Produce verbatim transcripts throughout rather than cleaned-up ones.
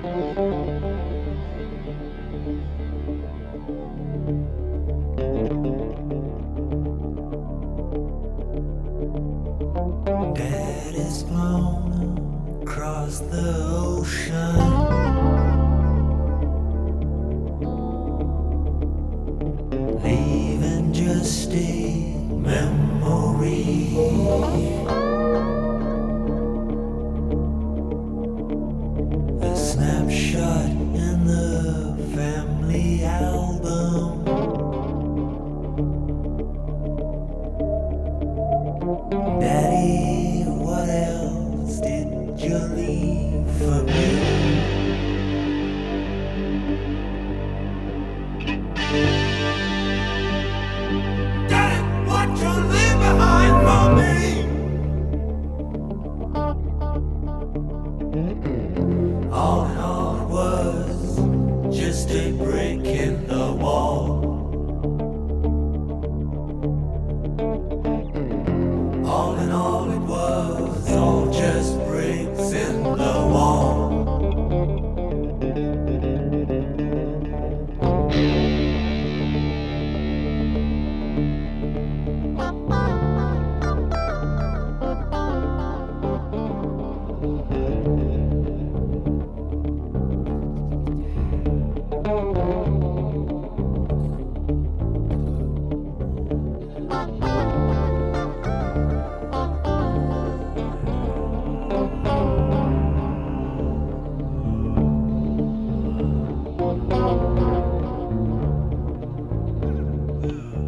Dead is flown across the ocean, leaving just a memory. A snapshot in the family album. Daddy, what else did you leave for me? Daddy, what you leave behind for me? All in all, it was just a break in the wall. All in all, it was all just bricks in the wall.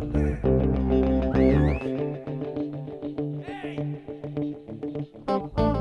Hey!